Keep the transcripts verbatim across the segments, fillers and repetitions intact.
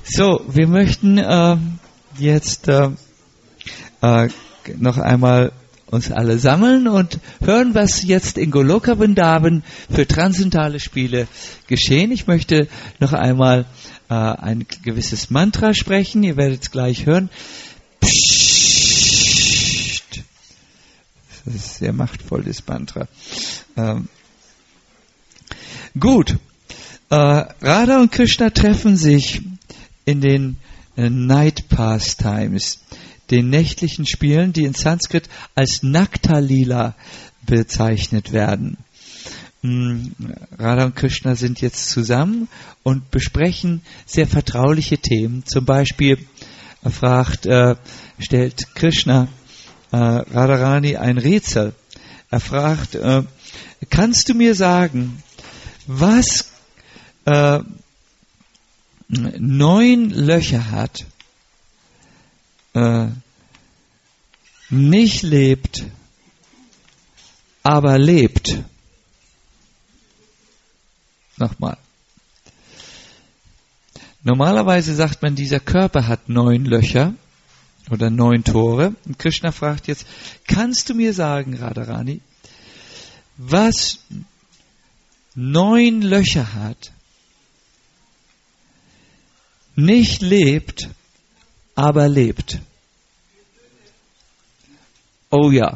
So, wir möchten äh, jetzt äh, äh, noch einmal uns alle sammeln und hören, was jetzt in Goloka Vrindavan für transzendentale Spiele geschehen. Ich möchte noch einmal äh, ein gewisses Mantra sprechen. Ihr werdet es gleich hören. Psst. Das ist sehr machtvoll, das Mantra. Ähm, gut. Äh, Radha und Krishna treffen sich in den äh, Night Pastimes, den nächtlichen Spielen, die in Sanskrit als Nakta-Lila bezeichnet werden. Radha und Krishna sind jetzt zusammen und besprechen sehr vertrauliche Themen. Zum Beispiel fragt, äh, stellt Krishna äh, Radharani ein Rätsel. Er fragt, äh, kannst du mir sagen, was äh, neun Löcher hat, äh, nicht lebt, aber lebt? Nochmal. Normalerweise sagt man, dieser Körper hat neun Löcher oder neun Tore. Und Krishna fragt jetzt, kannst du mir sagen, Radharani, was neun Löcher hat, nicht lebt, aber lebt? Oh ja.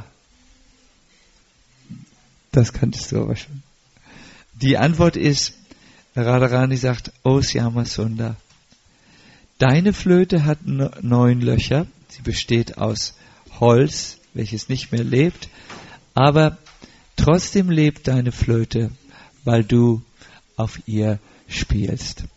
Das kanntest du aber schon. Die Antwort ist, Radharani sagt, O Shyamasundar, deine Flöte hat neun Löcher, sie besteht aus Holz, welches nicht mehr lebt, aber trotzdem lebt deine Flöte, weil du auf ihr spielst.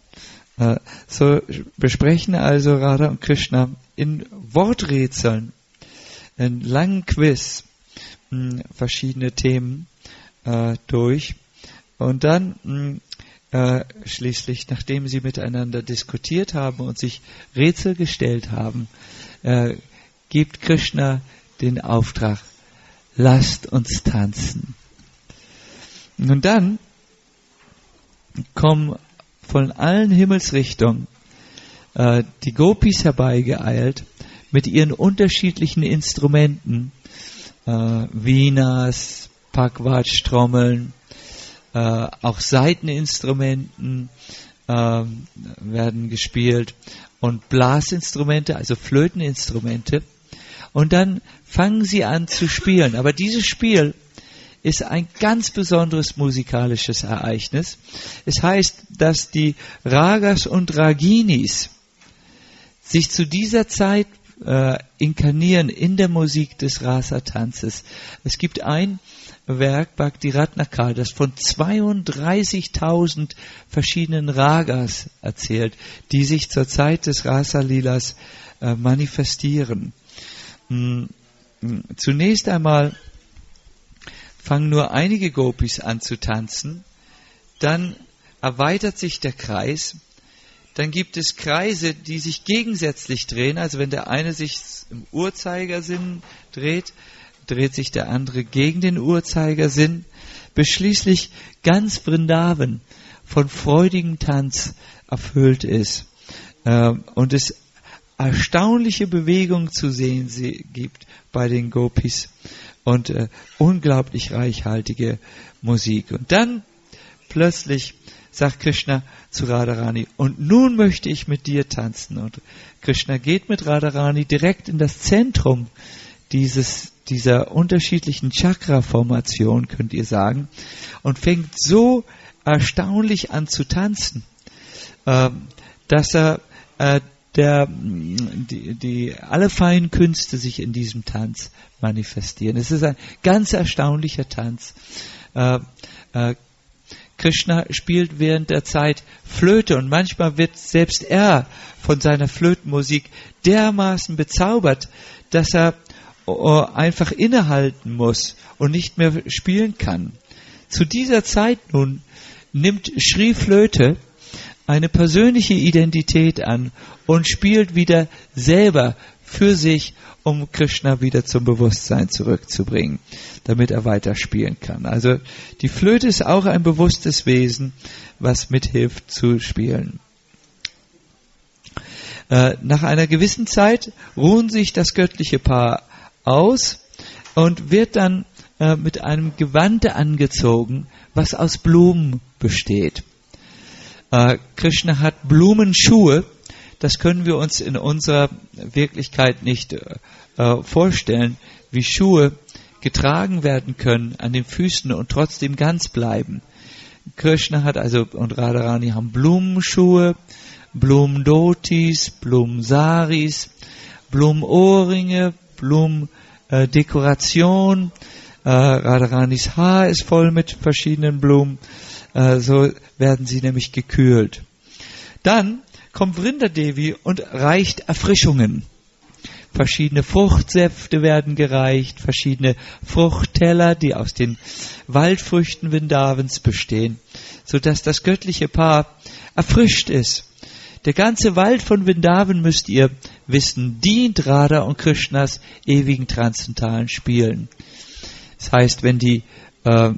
So besprechen also Radha und Krishna in Worträtseln, in langen Quiz, verschiedene Themen äh, durch. Und dann äh, schließlich, nachdem sie miteinander diskutiert haben und sich Rätsel gestellt haben, äh, gibt Krishna den Auftrag, lasst uns tanzen. Und dann kommen von allen Himmelsrichtungen äh, die Gopis herbeigeeilt mit ihren unterschiedlichen Instrumenten, äh, Venas, Pagwatsch-Trommeln, äh, auch Saiteninstrumenten äh, werden gespielt und Blasinstrumente, also Flöteninstrumente. Und dann fangen sie an zu spielen. Aber dieses Spiel ist ein ganz besonderes musikalisches Ereignis. Es heißt, dass die Ragas und Raginis sich zu dieser Zeit äh, inkarnieren in der Musik des Rasa-Tanzes. Es gibt ein Werk, Bhakti Ratnakar, das von zweiunddreißigtausend verschiedenen Ragas erzählt, die sich zur Zeit des Rasa-Lilas äh, manifestieren. Hm. Zunächst einmal fangen nur einige Gopis an zu tanzen, dann erweitert sich der Kreis, dann gibt es Kreise, die sich gegensätzlich drehen, also wenn der eine sich im Uhrzeigersinn dreht, dreht sich der andere gegen den Uhrzeigersinn, bis schließlich ganz Vrindavan von freudigem Tanz erfüllt ist und es erstaunliche Bewegungen zu sehen gibt bei den Gopis und äh, unglaublich reichhaltige Musik. Und dann plötzlich sagt Krishna zu Radharani, und nun möchte ich mit dir tanzen. Und Krishna geht mit Radharani direkt in das Zentrum dieses, dieser unterschiedlichen Chakra-Formation, könnt ihr sagen, und fängt so erstaunlich an zu tanzen, äh, dass er äh, Der, die, die, alle feinen Künste sich in diesem Tanz manifestieren. Es ist ein ganz erstaunlicher Tanz. Äh, äh, Krishna spielt während der Zeit Flöte und manchmal wird selbst er von seiner Flötenmusik dermaßen bezaubert, dass er äh, einfach innehalten muss und nicht mehr spielen kann. Zu dieser Zeit nun nimmt Shri Flöte eine persönliche Identität an und spielt wieder selber für sich, um Krishna wieder zum Bewusstsein zurückzubringen, damit er weiter spielen kann. Also die Flöte ist auch ein bewusstes Wesen, was mithilft zu spielen. Äh, nach einer gewissen Zeit ruhen sich das göttliche Paar aus und wird dann äh, mit einem Gewande angezogen, was aus Blumen besteht. Äh, Krishna hat Blumenschuhe. Das können wir uns in unserer Wirklichkeit nicht äh, vorstellen, wie Schuhe getragen werden können an den Füßen und trotzdem ganz bleiben. Krishna hat also und Radharani haben Blumenschuhe, Blumendotis, Blumensaris, Blumenohrringe, Blumendekoration. Äh, Radharanis Haar ist voll mit verschiedenen Blumen. Äh, so werden sie nämlich gekühlt. Dann kommt Vrindadevi und reicht Erfrischungen. Verschiedene Fruchtsäfte werden gereicht, verschiedene Fruchtteller, die aus den Waldfrüchten Vrindavans bestehen, sodass das göttliche Paar erfrischt ist. Der ganze Wald von Vrindavan, müsst ihr wissen, dient Radha und Krishnas ewigen transzendentalen Spielen. Das heißt, wenn die äh,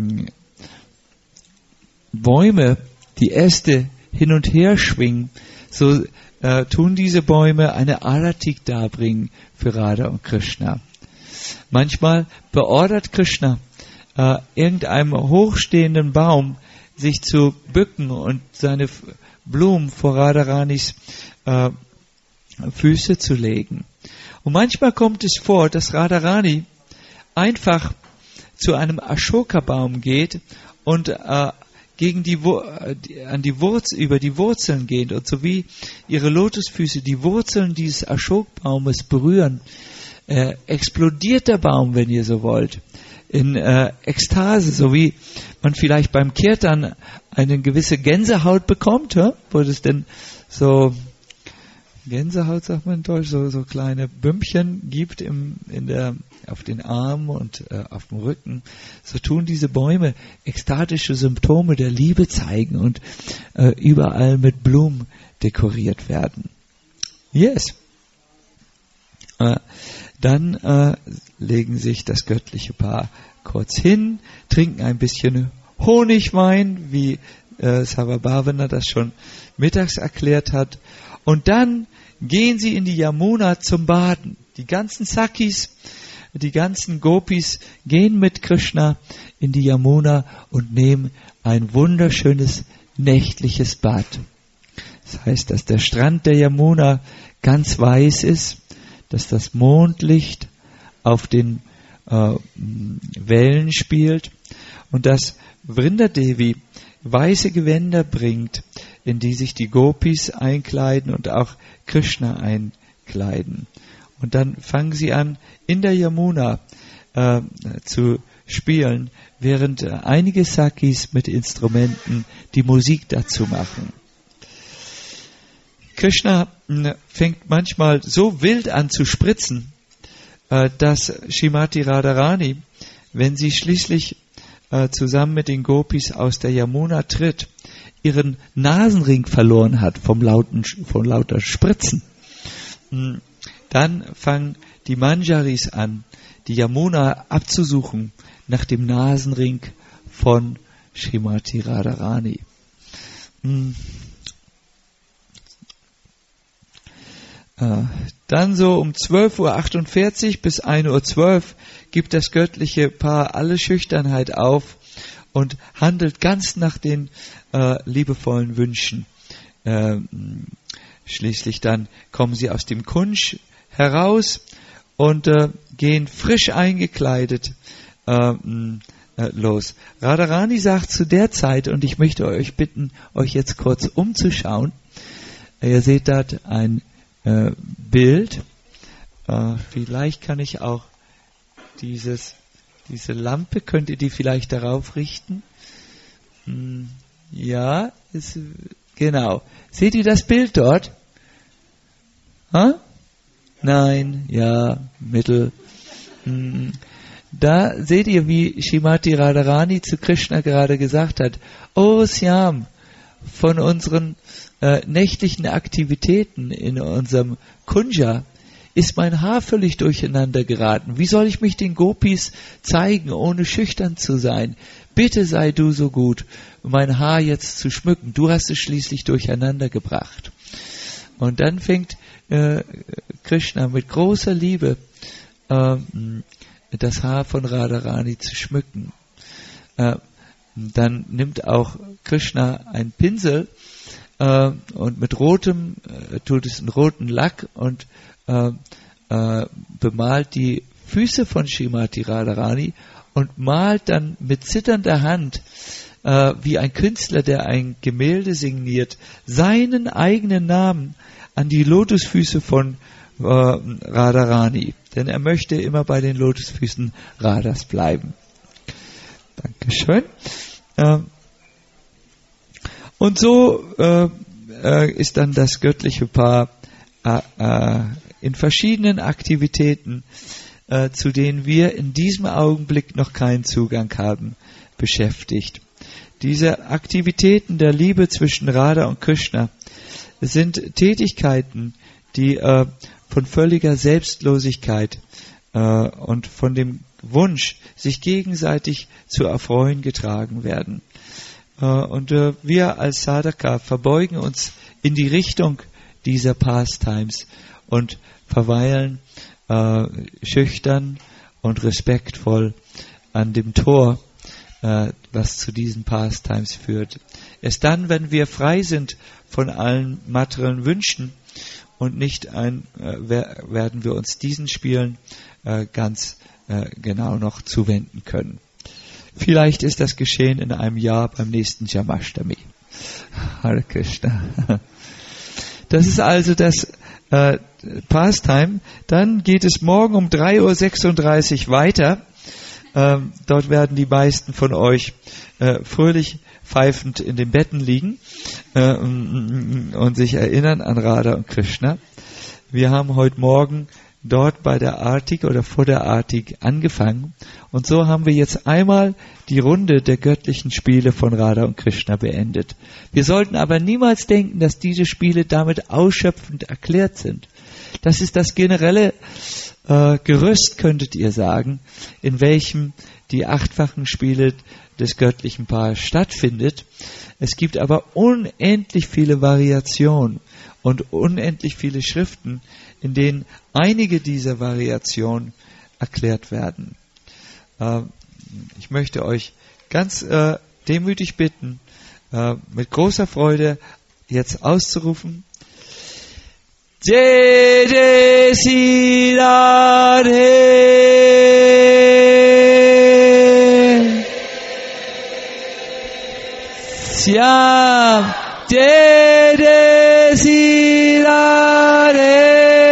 Bäume, die Äste hin und her schwingen, so äh, tun diese Bäume eine Aratik darbringen für Radha und Krishna. Manchmal beordert Krishna äh, irgendeinem hochstehenden Baum, sich zu bücken und seine F- Blumen vor Radharanis äh, Füße zu legen. Und manchmal kommt es vor, dass Radharani einfach zu einem Ashoka-Baum geht und äh, gegen die, an die Wurzel, über die Wurzeln gehen und so wie ihre Lotusfüße die Wurzeln dieses Ashok-Baumes berühren, äh, explodiert der Baum, wenn ihr so wollt, in äh, Ekstase, so wie man vielleicht beim Kirtan eine gewisse Gänsehaut bekommt, hä? Wo es denn so Gänsehaut, sagt man in Deutsch, so, so kleine Bümpchen gibt im, in der, auf den Armen und äh, auf dem Rücken. So tun diese Bäume ekstatische Symptome der Liebe zeigen und äh, überall mit Blumen dekoriert werden. Yes. Äh, dann äh, legen sich das göttliche Paar kurz hin, trinken ein bisschen Honigwein, wie äh, Sarvabhavana das schon mittags erklärt hat. Und dann gehen sie in die Yamuna zum Baden. Die ganzen Sakis, die ganzen Gopis gehen mit Krishna in die Yamuna und nehmen ein wunderschönes nächtliches Bad. Das heißt, dass der Strand der Yamuna ganz weiß ist, dass das Mondlicht auf den äh, Wellen spielt und dass Vrindadevi weiße Gewänder bringt, in die sich die Gopis einkleiden und auch Krishna einkleiden. Und dann fangen sie an, in der Yamuna äh, zu spielen, während äh, einige Sakis mit Instrumenten die Musik dazu machen. Krishna äh, fängt manchmal so wild an zu spritzen, äh, dass Srimati Radharani, wenn sie schließlich äh, zusammen mit den Gopis aus der Yamuna tritt, ihren Nasenring verloren hat vom lauten, von lauter Spritzen. Dann fangen die Manjaris an, die Yamuna abzusuchen nach dem Nasenring von Srimati Radharani. Dann so um zwölf Uhr achtundvierzig bis ein Uhr zwölf gibt das göttliche Paar alle Schüchternheit auf und handelt ganz nach den äh, liebevollen Wünschen. Äh, schließlich dann kommen sie aus dem Kunj heraus und äh, gehen frisch eingekleidet äh, äh, los. Radharani sagt zu der Zeit, und ich möchte euch bitten, euch jetzt kurz umzuschauen. Ihr seht dort ein äh, Bild. Äh, vielleicht kann ich auch dieses Diese Lampe, könnt ihr die vielleicht darauf richten? Hm, ja, ist, genau. Seht ihr das Bild dort? Ha? Nein, ja, mittel. Hm. Da seht ihr, wie Srimati Radharani zu Krishna gerade gesagt hat, oh Syam, von unseren äh, nächtlichen Aktivitäten in unserem Kunja ist mein Haar völlig durcheinander geraten. Wie soll ich mich den Gopis zeigen, ohne schüchtern zu sein? Bitte sei du so gut, mein Haar jetzt zu schmücken. Du hast es schließlich durcheinander gebracht. Und dann fängt äh, Krishna mit großer Liebe äh, das Haar von Radharani zu schmücken. Äh, dann nimmt auch Krishna einen Pinsel äh, und mit rotem, äh, tut es einen roten Lack und äh, äh, bemalt die Füße von Srimati Radharani und malt dann mit zitternder Hand, äh, wie ein Künstler, der ein Gemälde signiert, seinen eigenen Namen an die Lotusfüße von äh, Radharani. Denn er möchte immer bei den Lotusfüßen Radhas bleiben. Dankeschön. Äh, und so äh, äh, ist dann das göttliche Paar äh, äh, in verschiedenen Aktivitäten, äh, zu denen wir in diesem Augenblick noch keinen Zugang haben, beschäftigt. Diese Aktivitäten der Liebe zwischen Radha und Krishna sind Tätigkeiten, die äh, von völliger Selbstlosigkeit äh, und von dem Wunsch, sich gegenseitig zu erfreuen, getragen werden. Äh, und äh, wir als Sadhaka verbeugen uns in die Richtung dieser Pastimes und verweilen äh, schüchtern und respektvoll an dem Tor, äh, was zu diesen Pastimes führt. Erst dann, wenn wir frei sind von allen materiellen Wünschen und nicht ein, äh, werden wir uns diesen Spielen äh, ganz äh, genau noch zuwenden können. Vielleicht ist das geschehen in einem Jahr beim nächsten Jamashtami. Hare Krishna. Das ist also das äh, Pastime. Dann geht es morgen um drei Uhr sechsunddreißig weiter. Ähm, dort werden die meisten von euch äh, fröhlich pfeifend in den Betten liegen äh, und sich erinnern an Radha und Krishna. Wir haben heute Morgen dort bei der Artik oder vor der Artik angefangen und so haben wir jetzt einmal die Runde der göttlichen Spiele von Radha und Krishna beendet. Wir sollten aber niemals denken, dass diese Spiele damit ausschöpfend erklärt sind. Das ist das generelle äh, Gerüst, könntet ihr sagen, in welchem die achtfachen Spiele des göttlichen Paares stattfindet. Es gibt aber unendlich viele Variationen und unendlich viele Schriften, in denen einige dieser Variationen erklärt werden. Äh, ich möchte euch ganz äh, demütig bitten, äh, mit großer Freude jetzt auszurufen: Jai Jai Shri Radhe Shyam, Jai Jai Shri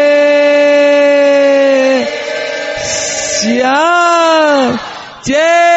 Radhe Shyam, Jai